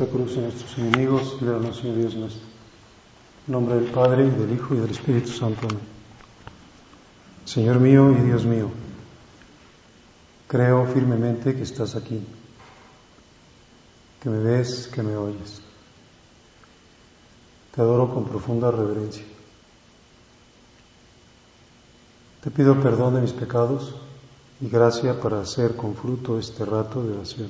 esta cruz a nuestros enemigos y líbranos, Señor Dios nuestro. En nombre del Padre, y del Hijo, y del Espíritu Santo. Amén. Señor mío y Dios mío, creo firmemente que estás aquí, que me ves, que me oyes. Te adoro con profunda reverencia. Te pido perdón de mis pecados y gracia para hacer con fruto este rato de oración.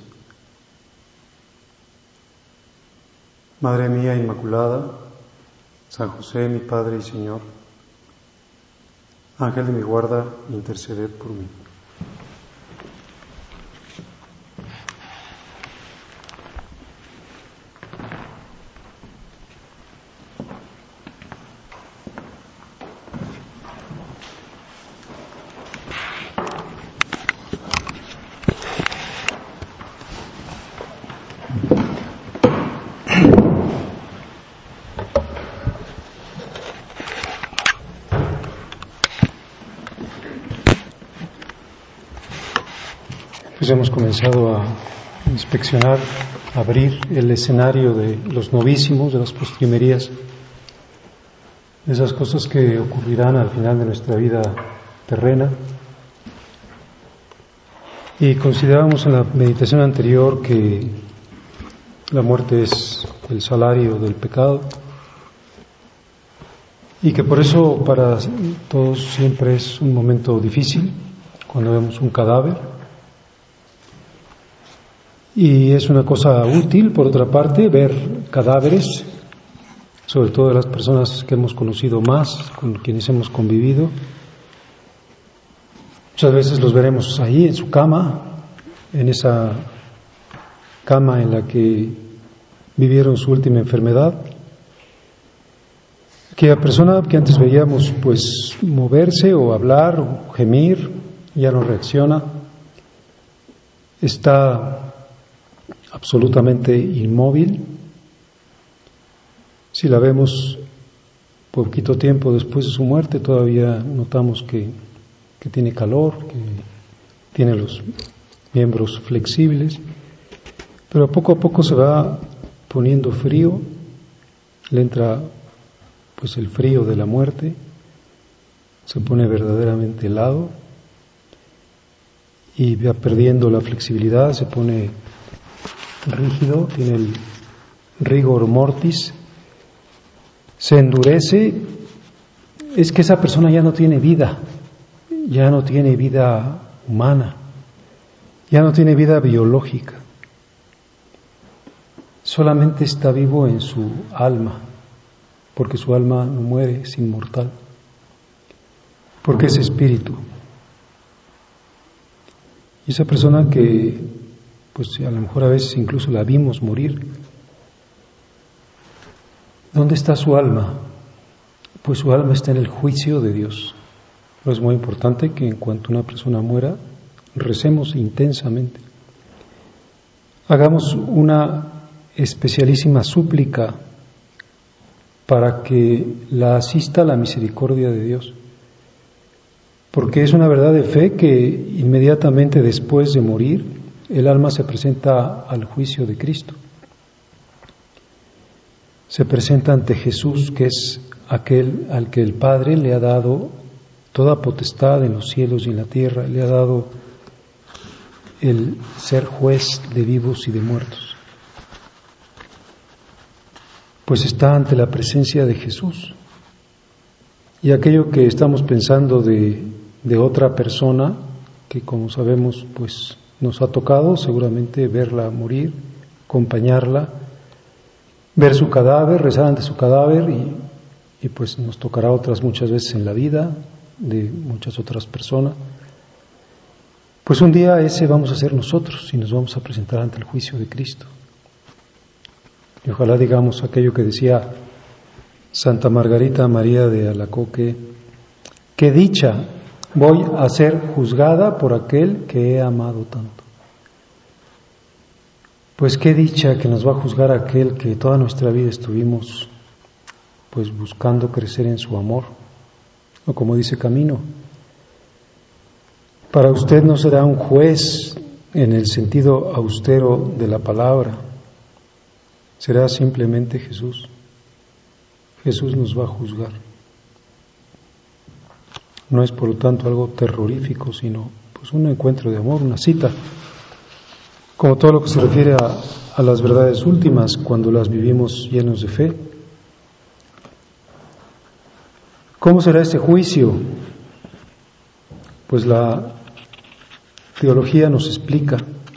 Madre mía Inmaculada, San José, mi Padre y Señor, Ángel de mi guarda, interceded por mí. Pues hemos comenzado a inspeccionar, a abrir el escenario de los novísimos, de las postrimerías, de esas cosas que ocurrirán al final de nuestra vida terrena. Y considerábamos en la meditación anterior que la muerte es el salario del pecado y que por eso para todos siempre es un momento difícil cuando vemos un cadáver. Y es una cosa útil, por otra parte, ver cadáveres, sobre todo de las personas que hemos conocido más, con quienes hemos convivido. Muchas veces los veremos ahí en su cama, en esa cama en la que vivieron su última enfermedad. Aquella persona que antes veíamos pues moverse o hablar o gemir, ya no reacciona, está absolutamente inmóvil. Si la vemos poquito tiempo después de su muerte, todavía notamos que tiene calor, que tiene los miembros flexibles, pero poco a poco se va poniendo frío, le entra pues el frío de la muerte, se pone verdaderamente helado y va perdiendo la flexibilidad, se pone rígido, tiene el rigor mortis, se endurece. Es que esa persona ya no tiene vida humana, ya no tiene vida biológica, solamente está vivo en su alma, porque su alma no muere, es inmortal, porque es espíritu. Y esa persona que pues a lo mejor a veces incluso la vimos morir, ¿dónde está su alma? Pues su alma está en el juicio de Dios. Pero es muy importante que en cuanto una persona muera, recemos intensamente. Hagamos una especialísima súplica para que la asista la misericordia de Dios. Porque es una verdad de fe que inmediatamente después de morir, el alma se presenta al juicio de Cristo. Se presenta ante Jesús, que es aquel al que el Padre le ha dado toda potestad en los cielos y en la tierra, le ha dado el ser juez de vivos y de muertos. Pues está ante la presencia de Jesús. Y aquello que estamos pensando de otra persona, que como sabemos, pues nos ha tocado seguramente verla morir, acompañarla, ver su cadáver, rezar ante su cadáver y pues nos tocará otras muchas veces en la vida de muchas otras personas. Pues un día ese vamos a ser nosotros y nos vamos a presentar ante el juicio de Cristo. Y ojalá digamos aquello que decía Santa Margarita María de Alacoque: qué dicha, voy a ser juzgada por aquel que he amado tanto. Pues qué dicha que nos va a juzgar aquel que toda nuestra vida estuvimos pues buscando crecer en su amor, o como dice Camino, para usted no será un juez en el sentido austero de la palabra, será simplemente Jesús. Jesús nos va a juzgar. No es por lo tanto algo terrorífico, sino pues un encuentro de amor, una cita, como todo lo que se refiere a las verdades últimas cuando las vivimos llenos de fe. ¿Cómo será ese juicio? Pues la teología nos explica.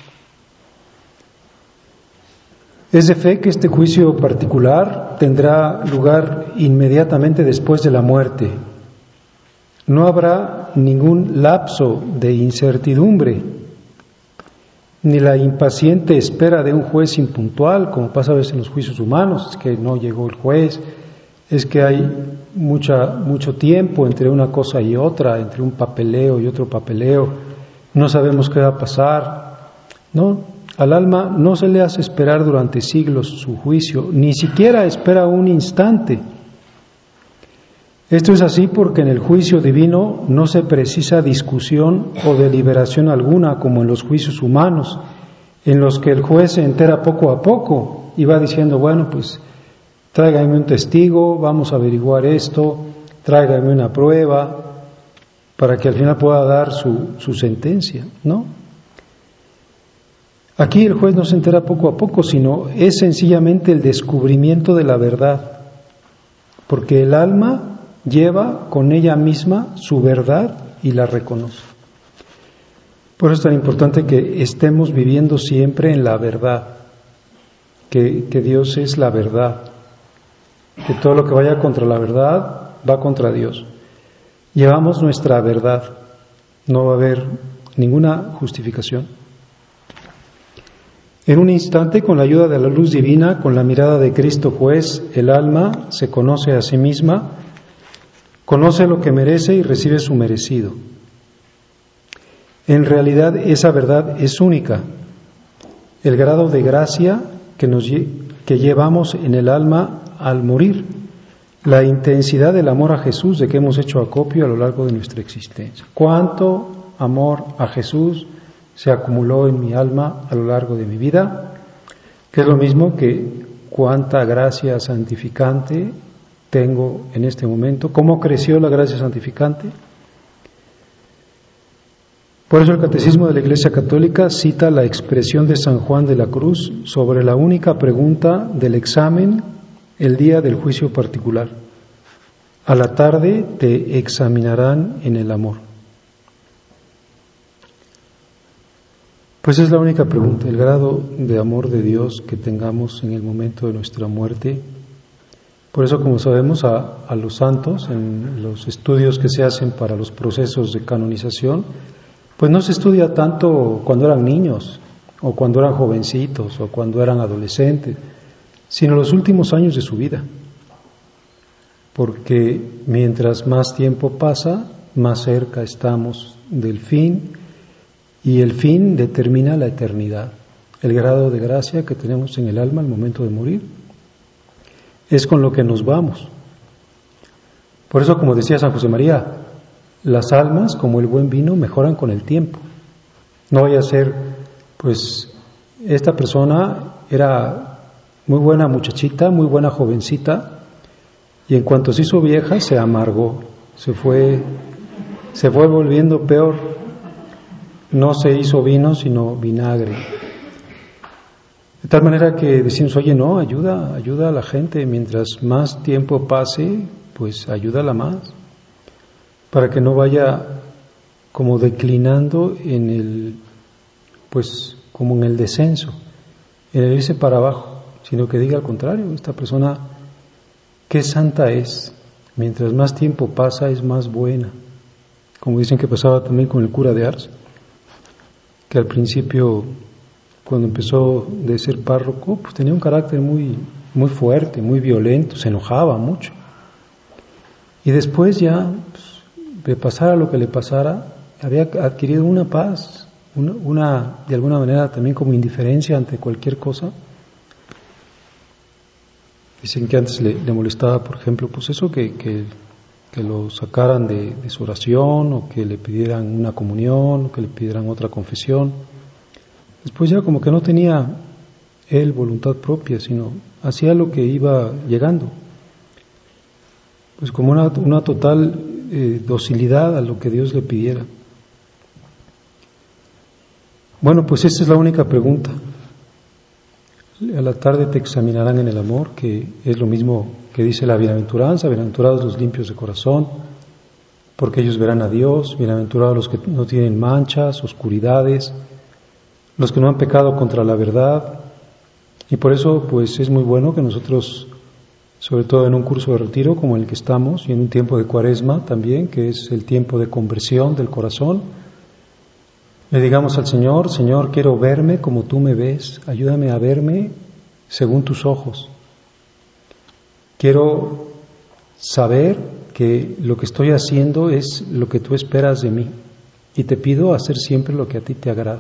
Es de fe que este juicio particular tendrá lugar inmediatamente después de la muerte. No habrá ningún lapso de incertidumbre, ni la impaciente espera de un juez impuntual, como pasa a veces en los juicios humanos, es que no llegó el juez, es que hay mucho tiempo entre una cosa y otra, entre un papeleo y otro papeleo, no sabemos qué va a pasar. No, al alma no se le hace esperar durante siglos su juicio, ni siquiera espera un instante. Esto es así porque en el juicio divino no se precisa discusión o deliberación alguna como en los juicios humanos, en los que el juez se entera poco a poco y va diciendo, bueno, pues tráigame un testigo, vamos a averiguar esto, tráigame una prueba, para que al final pueda dar su sentencia, ¿no? Aquí el juez no se entera poco a poco, sino es sencillamente el descubrimiento de la verdad, porque el alma lleva con ella misma su verdad y la reconoce. Por eso es tan importante que estemos viviendo siempre en la verdad, que Dios es la verdad, que todo lo que vaya contra la verdad va contra Dios. Llevamos nuestra verdad, no va a haber ninguna justificación. En un instante, con la ayuda de la luz divina, con la mirada de Cristo juez, el alma se conoce a sí misma, conoce lo que merece y recibe su merecido. En realidad esa verdad es única. El grado de gracia que llevamos en el alma al morir, la intensidad del amor a Jesús de que hemos hecho acopio a lo largo de nuestra existencia. ¿Cuánto amor a Jesús se acumuló en mi alma a lo largo de mi vida? Que es lo mismo que cuánta gracia santificante tengo en este momento. ¿Cómo creció la gracia santificante? Por eso el Catecismo de la Iglesia Católica cita la expresión de San Juan de la Cruz sobre la única pregunta del examen el día del juicio particular. A la tarde te examinarán en el amor. Pues es la única pregunta, el grado de amor de Dios que tengamos en el momento de nuestra muerte. Por eso, como sabemos, a los santos, en los estudios que se hacen para los procesos de canonización, pues no se estudia tanto cuando eran niños, o cuando eran jovencitos, o cuando eran adolescentes, sino los últimos años de su vida. Porque mientras más tiempo pasa, más cerca estamos del fin, y el fin determina la eternidad, el grado de gracia que tenemos en el alma al momento de morir. Es con lo que nos vamos. Por eso, como decía San José María, las almas, como el buen vino, mejoran con el tiempo. No vaya a ser, pues, esta persona era muy buena muchachita, muy buena jovencita, y en cuanto se hizo vieja, se amargó, se fue volviendo peor. No se hizo vino, sino vinagre. De tal manera que decimos, oye, no, ayuda a la gente, mientras más tiempo pase, pues ayúdala más, para que no vaya como declinando en el, pues como en el descenso, en el irse para abajo, sino que diga al contrario, esta persona, qué santa es, mientras más tiempo pasa es más buena, como dicen que pasaba también con el cura de Ars, que al principio, cuando empezó de ser párroco, pues tenía un carácter muy, muy fuerte, muy violento, se enojaba mucho. Y después ya, pues, de pasara lo que le pasara, había adquirido una paz, una de alguna manera también como indiferencia ante cualquier cosa. Dicen que antes le molestaba, por ejemplo, pues eso que lo sacaran de su oración, o que le pidieran una comunión, o que le pidieran otra confesión. Después ya como que no tenía él voluntad propia, sino hacía lo que iba llegando. Pues como una total docilidad a lo que Dios le pidiera. Bueno, pues esa es la única pregunta. A la tarde te examinarán en el amor, que es lo mismo que dice la bienaventuranza: bienaventurados los limpios de corazón, porque ellos verán a Dios; bienaventurados los que no tienen manchas, oscuridades, los que no han pecado contra la verdad. Y por eso pues es muy bueno que nosotros, sobre todo en un curso de retiro como el que estamos, y en un tiempo de Cuaresma también, que es el tiempo de conversión del corazón, le digamos al Señor: Señor, quiero verme como tú me ves, ayúdame a verme según tus ojos. Quiero saber que lo que estoy haciendo es lo que tú esperas de mí, y te pido hacer siempre lo que a ti te agrada.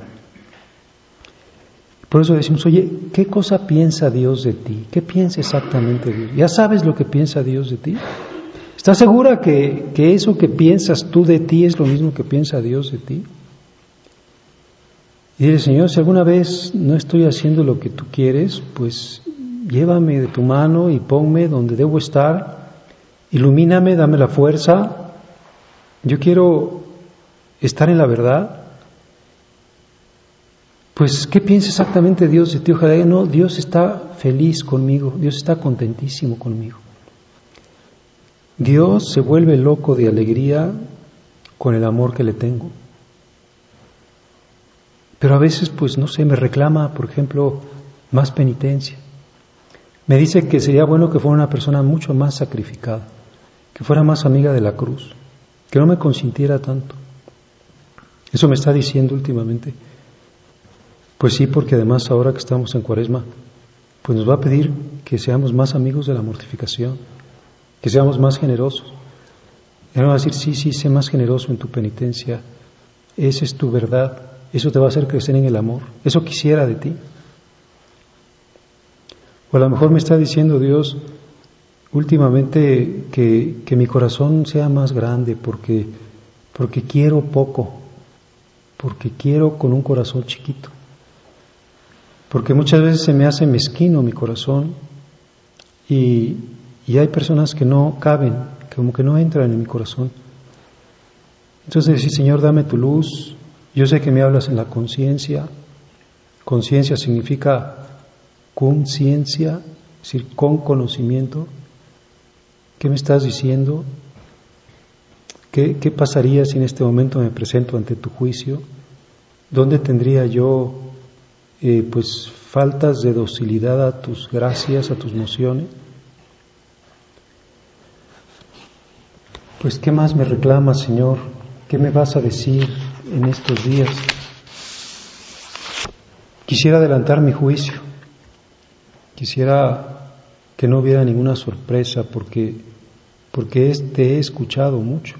Por eso decimos: oye, ¿qué cosa piensa Dios de ti? ¿Qué piensa exactamente Dios? ¿Ya sabes lo que piensa Dios de ti? ¿Estás segura que eso que piensas tú de ti es lo mismo que piensa Dios de ti? Y dile: Señor, si alguna vez no estoy haciendo lo que tú quieres, pues llévame de tu mano y ponme donde debo estar, ilumíname, dame la fuerza. Yo quiero estar en la verdad. Pues, ¿qué piensa exactamente Dios de ti? Ojalá no, Dios está feliz conmigo, Dios está contentísimo conmigo. Dios se vuelve loco de alegría con el amor que le tengo. Pero a veces, pues no sé, me reclama, por ejemplo, más penitencia. Me dice que sería bueno que fuera una persona mucho más sacrificada, que fuera más amiga de la cruz, que no me consintiera tanto. Eso me está diciendo últimamente. Pues sí, porque además ahora que estamos en Cuaresma, pues nos va a pedir que seamos más amigos de la mortificación, que seamos más generosos. Y nos va a decir: sí, sé más generoso en tu penitencia, esa es tu verdad, eso te va a hacer crecer en el amor, eso quisiera de ti. O a lo mejor me está diciendo Dios últimamente que mi corazón sea más grande, porque quiero poco, porque quiero con un corazón chiquito. Porque muchas veces se me hace mezquino mi corazón y hay personas que no caben, como que no entran en mi corazón. Entonces decir: Señor, dame tu luz. Yo sé que me hablas en la conciencia. Conciencia significa conciencia, es decir, con conocimiento. ¿Qué me estás diciendo? ¿Qué pasaría si en este momento me presento ante tu juicio? ¿Dónde tendría yo pues faltas de docilidad a tus gracias, a tus mociones? Pues ¿qué más me reclamas, Señor? ¿Qué me vas a decir en estos días? Quisiera adelantar mi juicio, quisiera que no hubiera ninguna sorpresa, porque te he escuchado mucho.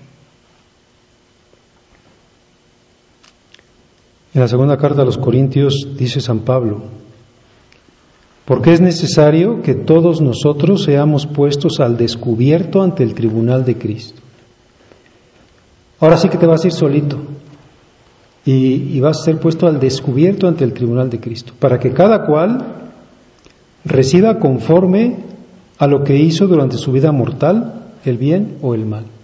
En la segunda carta a los Corintios dice San Pablo: porque es necesario que todos nosotros seamos puestos al descubierto ante el tribunal de Cristo. Ahora sí que te vas a ir solito y vas a ser puesto al descubierto ante el tribunal de Cristo, para que cada cual reciba conforme a lo que hizo durante su vida mortal, el bien o el mal.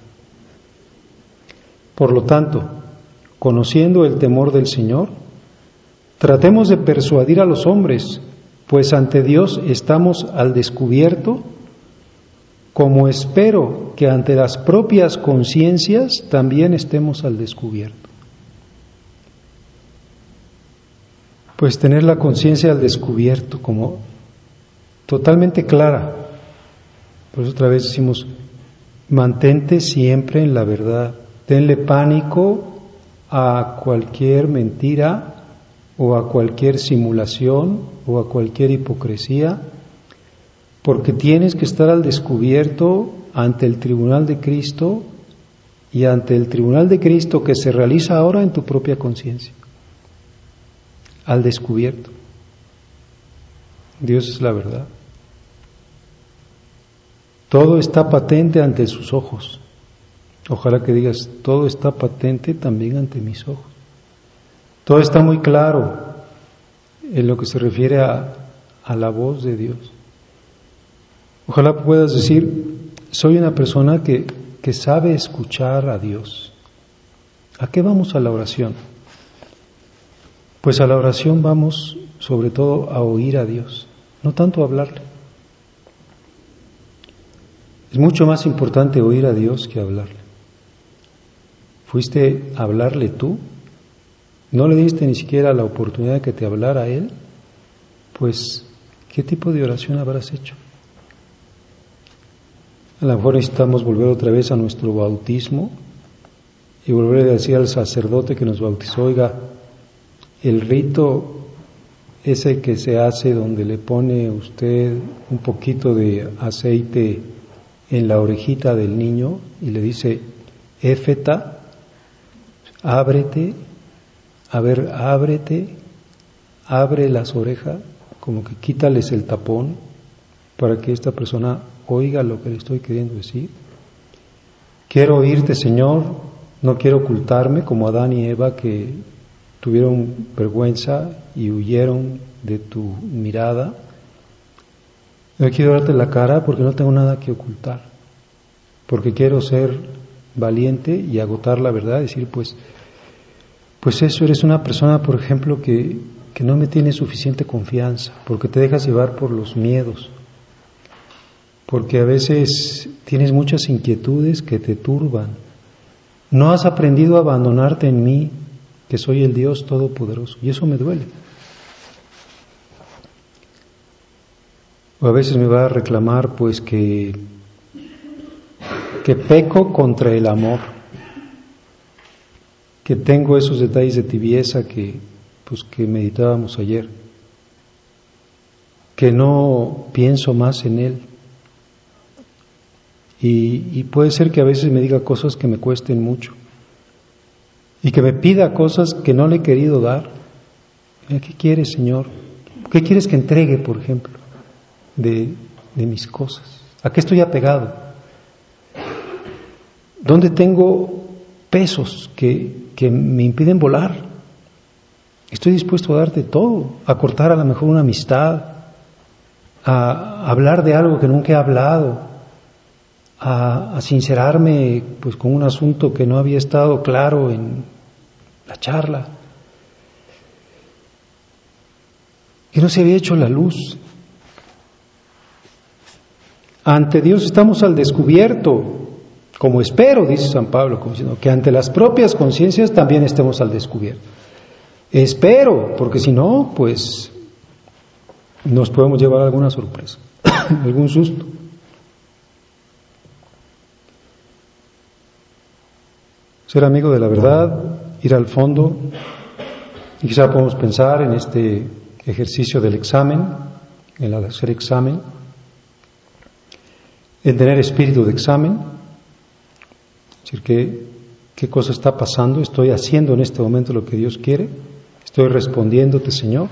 Por lo tanto, conociendo el temor del Señor, tratemos de persuadir a los hombres, pues ante Dios estamos al descubierto, como espero que ante las propias conciencias también estemos al descubierto. Pues tener la conciencia al descubierto, como totalmente clara. Por eso otra vez decimos: mantente siempre en la verdad, tenle pánico a cualquier mentira o a cualquier simulación o a cualquier hipocresía, porque tienes que estar al descubierto ante el tribunal de Cristo y ante el tribunal de Cristo que se realiza ahora en tu propia conciencia. Al descubierto. Dios es la verdad. Todo está patente ante sus ojos. Ojalá que digas: todo está patente también ante mis ojos. Todo está muy claro en lo que se refiere a a la voz de Dios. Ojalá puedas decir, soy una persona que sabe escuchar a Dios. ¿A qué vamos a la oración? Pues a la oración vamos sobre todo a oír a Dios, no tanto a hablarle. Es mucho más importante oír a Dios que hablarle. ¿Fuiste a hablarle tú? ¿No le diste ni siquiera la oportunidad de que te hablara Él? Pues, ¿qué tipo de oración habrás hecho? A lo mejor necesitamos volver otra vez a nuestro bautismo y volver a decir al sacerdote que nos bautizó, oiga, el rito ese que se hace donde le pone usted un poquito de aceite en la orejita del niño y le dice, éfeta, ábrete, a ver, ábrete, abre las orejas, como que quítales el tapón para que esta persona oiga lo que le estoy queriendo decir. Quiero oírte, Señor, no quiero ocultarme como Adán y Eva que tuvieron vergüenza y huyeron de tu mirada. Yo quiero darte la cara porque no tengo nada que ocultar, porque quiero ser valiente y agotar la verdad, decir pues eso, eres una persona, por ejemplo, que no me tiene suficiente confianza, porque te dejas llevar por los miedos, porque a veces tienes muchas inquietudes que te turban. No has aprendido a abandonarte en mí, que soy el Dios Todopoderoso, y eso me duele. O a veces me va a reclamar pues que peco contra el amor, que tengo esos detalles de tibieza que meditábamos ayer, que no pienso más en Él. Y puede ser que a veces me diga cosas que me cuesten mucho y que me pida cosas que no le he querido dar. ¿Qué quieres, Señor? ¿Qué quieres que entregue, por ejemplo, de mis cosas? ¿A qué estoy apegado? ¿Dónde tengo pesos que me impiden volar? Estoy dispuesto a darte todo, a cortar a lo mejor una amistad, a hablar de algo que nunca he hablado, a sincerarme pues con un asunto que no había estado claro en la charla, que no se había hecho la luz. Ante Dios estamos al descubierto, como espero, dice San Pablo, como diciendo, que ante las propias conciencias también estemos al descubierto. Espero, porque si no, pues nos podemos llevar alguna sorpresa, algún susto. Ser amigo de la verdad, ir al fondo, y quizá podemos pensar en este ejercicio del examen, en el hacer examen, en tener espíritu de examen, es decir, qué cosa está pasando, estoy haciendo en este momento lo que Dios quiere, estoy respondiéndote, Señor,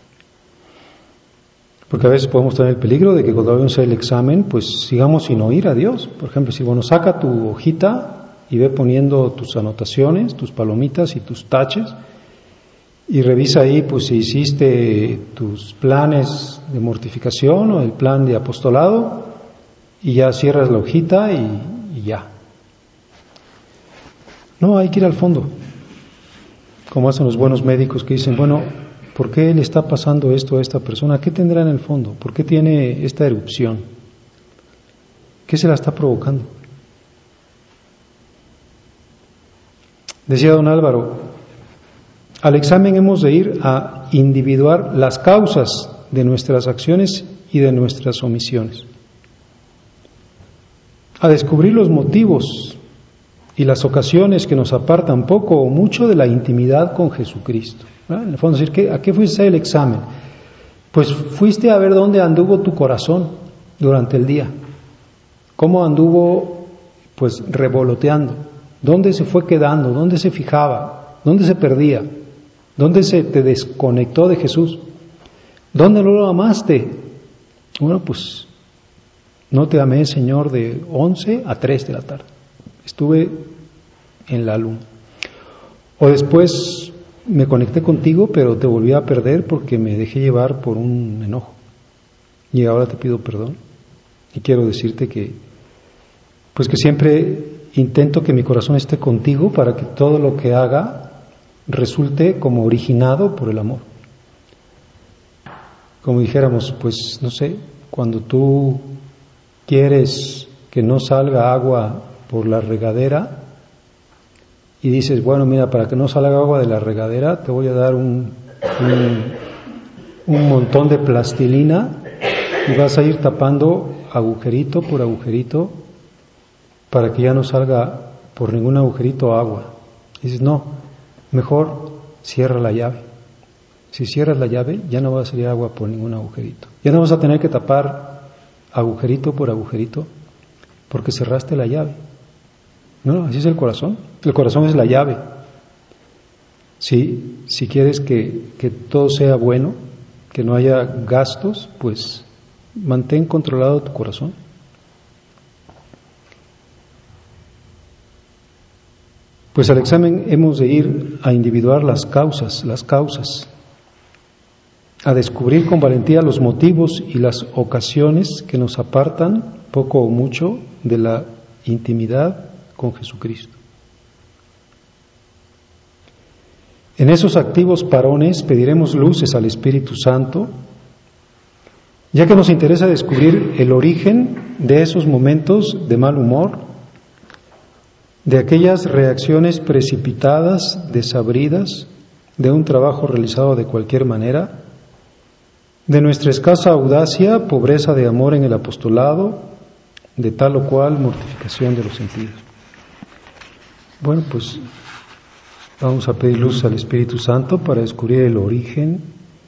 porque a veces podemos tener el peligro de que cuando vayamos a hacer el examen, pues sigamos sin oír a Dios. Por ejemplo, si saca tu hojita y ve poniendo tus anotaciones, tus palomitas y tus taches, y revisa ahí pues si hiciste tus planes de mortificación o el plan de apostolado, y ya cierras la hojita y ya. No, hay que ir al fondo, como hacen los buenos médicos que dicen, bueno, ¿por qué le está pasando esto a esta persona? ¿Qué tendrá en el fondo? ¿Por qué tiene esta erupción? ¿Qué se la está provocando? Decía don Álvaro, al examen hemos de ir a individuar las causas de nuestras acciones y de nuestras omisiones, a descubrir los motivos y las ocasiones que nos apartan poco o mucho de la intimidad con Jesucristo. ¿Verdad? En el fondo, decir, ¿a qué fuiste el examen? Pues fuiste a ver dónde anduvo tu corazón durante el día, cómo anduvo pues revoloteando, dónde se fue quedando, dónde se fijaba, dónde se perdía, dónde se te desconectó de Jesús, dónde no lo amaste. Bueno, pues no te amé, Señor, de 11 a 3 de la tarde. Estuve en la luna. O después me conecté contigo, pero te volví a perder porque me dejé llevar por un enojo. y ahora te pido perdón. Y quiero decirte que, pues que siempre intento que mi corazón esté contigo para que todo lo que haga resulte como originado por el amor. Como dijéramos, pues no sé, cuando tú quieres que no salga agua por la regadera y dices, bueno, mira, para que no salga agua de la regadera te voy a dar un montón de plastilina y vas a ir tapando agujerito por agujerito para que ya no salga por ningún agujerito agua. Y dices, no, mejor cierra la llave. Si cierras la llave, ya no va a salir agua por ningún agujerito. Ya no vas a tener que tapar agujerito por agujerito porque cerraste la llave. No, así es el corazón. El corazón es la llave. Si quieres que todo sea bueno, que no haya gastos, pues mantén controlado tu corazón. Pues al examen hemos de ir a individuar las causas, a descubrir con valentía los motivos y las ocasiones que nos apartan, poco o mucho, de la intimidad con Jesucristo. En esos activos parones pediremos luces al Espíritu Santo, ya que nos interesa descubrir el origen de esos momentos de mal humor, de aquellas reacciones precipitadas, desabridas, de un trabajo realizado de cualquier manera, de nuestra escasa audacia, pobreza de amor en el apostolado, de tal o cual mortificación de los sentidos. Bueno, pues vamos a pedir luz al Espíritu Santo para descubrir el origen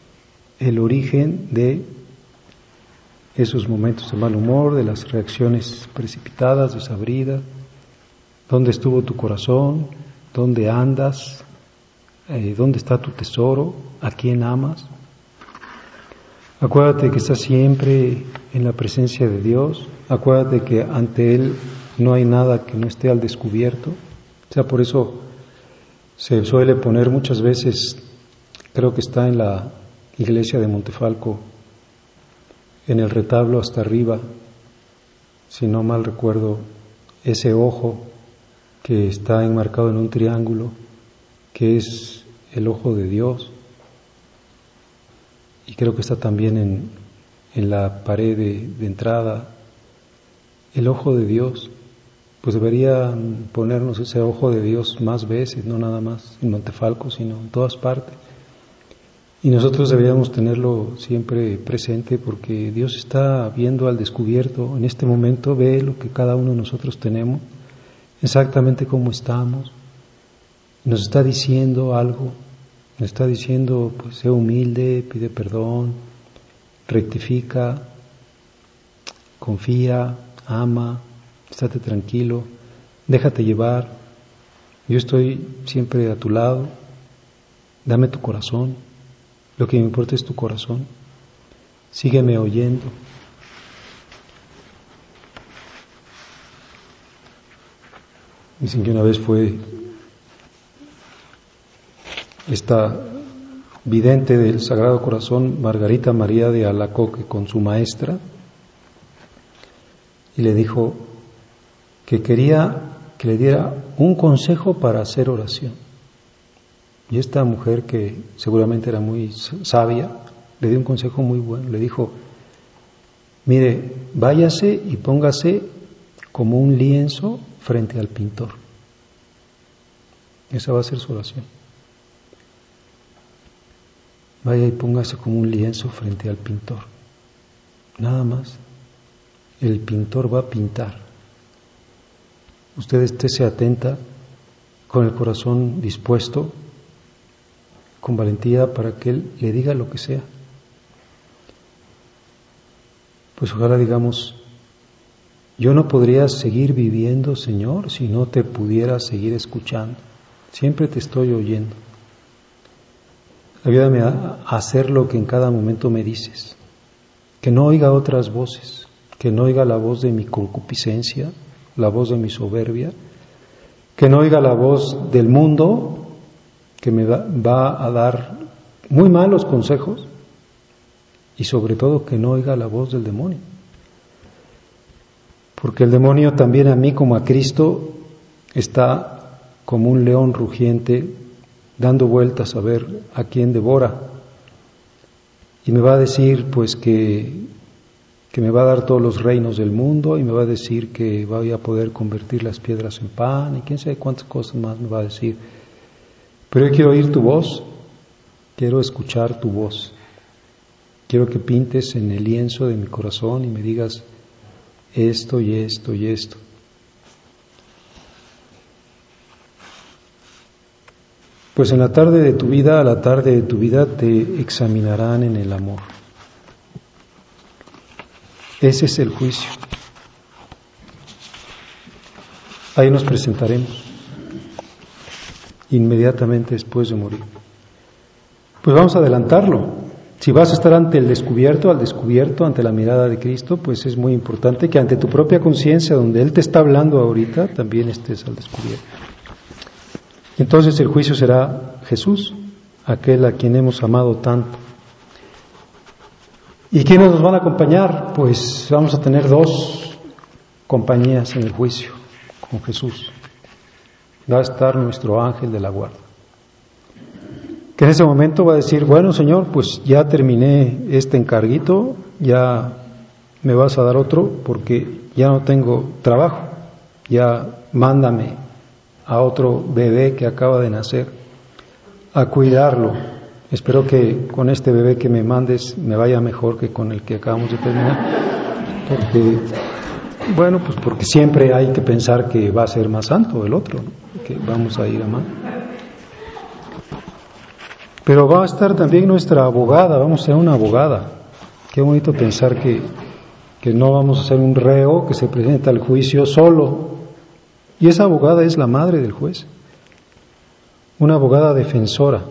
de esos momentos de mal humor, de las reacciones precipitadas, desabridas. ¿Dónde estuvo tu corazón? ¿Dónde andas? ¿Dónde está tu tesoro? ¿A quién amas? Acuérdate que estás siempre en la presencia de Dios. Acuérdate que ante Él no hay nada que no esté al descubierto. O sea, por eso se suele poner muchas veces, creo que está en la iglesia de Montefalco, en el retablo hasta arriba, si no mal recuerdo, ese ojo que está enmarcado en un triángulo, que es el ojo de Dios. Y creo que está también en la pared de entrada, el ojo de Dios. Pues deberían ponernos ese ojo de Dios más veces, no nada más en Montefalco, sino en todas partes. Y nosotros deberíamos tenerlo siempre presente porque Dios está viendo al descubierto. En este momento ve lo que cada uno de nosotros tenemos, exactamente cómo estamos. Nos está diciendo algo. Nos está diciendo, pues, sé humilde, pide perdón, rectifica, confía, ama, estate tranquilo, déjate llevar. Yo estoy siempre a tu lado, dame tu corazón, lo que me importa es tu corazón, sígueme oyendo. Dicen que una vez fue esta vidente del Sagrado Corazón, Margarita María de Alacoque, con su maestra, y le dijo que quería que le diera un consejo para hacer oración. Y esta mujer, que seguramente era muy sabia, le dio un consejo muy bueno. Le dijo, mire, váyase y póngase como un lienzo frente al pintor. Esa va a ser su oración. Vaya y póngase como un lienzo frente al pintor. Nada más. El pintor va a pintar. Usted estése atenta, con el corazón dispuesto, con valentía para que Él le diga lo que sea. Pues ojalá digamos, yo no podría seguir viviendo, Señor, si no te pudiera seguir escuchando. Siempre te estoy oyendo. Ayúdame a hacer lo que en cada momento me dices, que no oiga otras voces, que no oiga la voz de mi concupiscencia, la voz de mi soberbia, que no oiga la voz del mundo que me va a dar muy malos consejos, y sobre todo que no oiga la voz del demonio. Porque el demonio también a mí como a Cristo está como un león rugiente dando vueltas a ver a quién devora. Y me va a decir pues que me va a dar todos los reinos del mundo y me va a decir que voy a poder convertir las piedras en pan y quién sabe cuántas cosas más me va a decir. Pero yo quiero oír tu voz, quiero escuchar tu voz. Quiero que pintes en el lienzo de mi corazón y me digas esto y esto y esto. Pues en la tarde de tu vida, a la tarde de tu vida te examinarán en el amor. Ese es el juicio. Ahí nos presentaremos inmediatamente después de morir. Pues vamos a adelantarlo. Si vas a estar ante el descubierto, al descubierto, ante la mirada de Cristo, pues es muy importante que ante tu propia conciencia, donde Él te está hablando ahorita, también estés al descubierto. Y entonces el juicio será Jesús, aquel a quien hemos amado tanto. ¿Y quiénes nos van a acompañar? Pues vamos a tener 2 compañías en el juicio con Jesús. Va a estar nuestro ángel de la guarda, que en ese momento va a decir, bueno Señor, pues ya terminé este encarguito, ya me vas a dar otro porque ya no tengo trabajo, ya mándame a otro bebé que acaba de nacer a cuidarlo. Espero que con este bebé que me mandes me vaya mejor que con el que acabamos de terminar, porque, bueno, pues porque siempre hay que pensar que va a ser más santo el otro, ¿no? Que vamos a ir a más. Pero va a estar también nuestra abogada, vamos a ser una abogada. Qué bonito pensar que no vamos a ser un reo que se presenta al juicio solo. Y esa abogada es la madre del juez, una abogada defensora.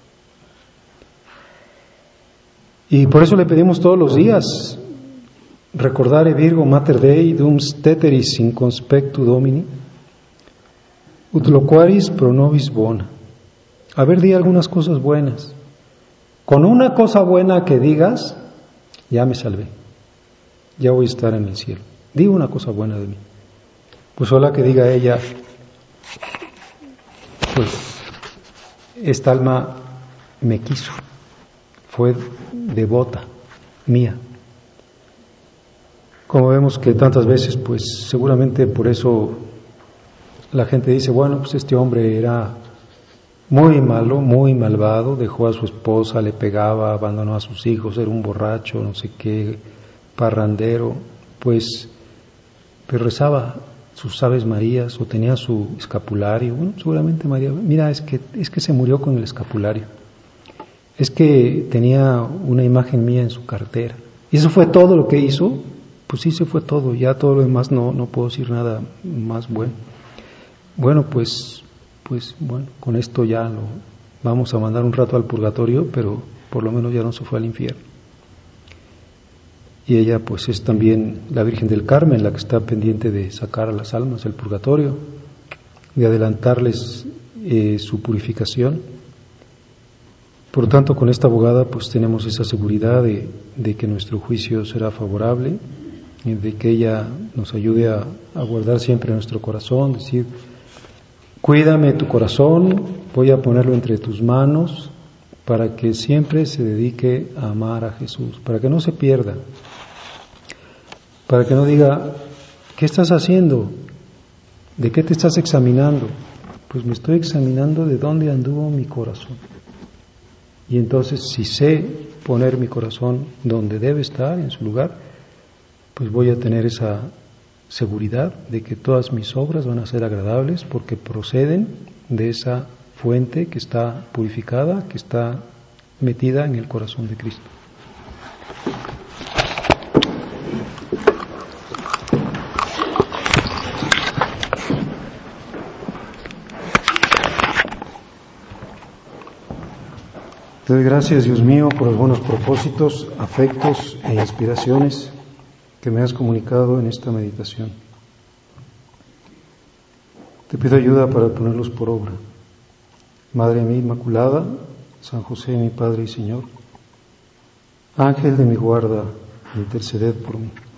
Y por eso le pedimos todos los días, recordare Virgo Mater Dei dum steteris in conspectu Domini, ut loquaris pro nobis bona. A ver, di algunas cosas buenas. Con una cosa buena que digas, ya me salvé, ya voy a estar en el cielo. Di una cosa buena de mí. Pues ojalá que diga ella, pues esta alma me quiso, fue devota mía. Como vemos que tantas veces, pues seguramente por eso la gente dice, bueno, pues este hombre era muy malo, muy malvado, dejó a su esposa, le pegaba, abandonó a sus hijos, era un borracho, no sé qué, parrandero, pues, pero rezaba sus Aves Marías o tenía su escapulario. Bueno, seguramente María, mira, es que se murió con el escapulario, es que tenía una imagen mía en su cartera, y eso fue todo lo que hizo. Pues sí, se fue todo, ya todo lo demás no puedo decir nada más bueno. Bueno, pues bueno, con esto ya lo vamos a mandar un rato al purgatorio, pero por lo menos ya no se fue al infierno. Y ella pues es también la Virgen del Carmen, la que está pendiente de sacar a las almas del purgatorio, de adelantarles su purificación. Por lo tanto, con esta abogada pues tenemos esa seguridad de que nuestro juicio será favorable, y de que ella nos ayude a guardar siempre nuestro corazón, decir, cuídame tu corazón, voy a ponerlo entre tus manos para que siempre se dedique a amar a Jesús, para que no se pierda, para que no diga, ¿qué estás haciendo? ¿De qué te estás examinando? Pues me estoy examinando de dónde anduvo mi corazón. Y entonces, si sé poner mi corazón donde debe estar, en su lugar, pues voy a tener esa seguridad de que todas mis obras van a ser agradables porque proceden de esa fuente que está purificada, que está metida en el corazón de Cristo. Te doy gracias, Dios mío, por los buenos propósitos, afectos e inspiraciones que me has comunicado en esta meditación. Te pido ayuda para ponerlos por obra. Madre mía Inmaculada, San José, mi Padre y Señor, Ángel de mi guarda, interceded por mí.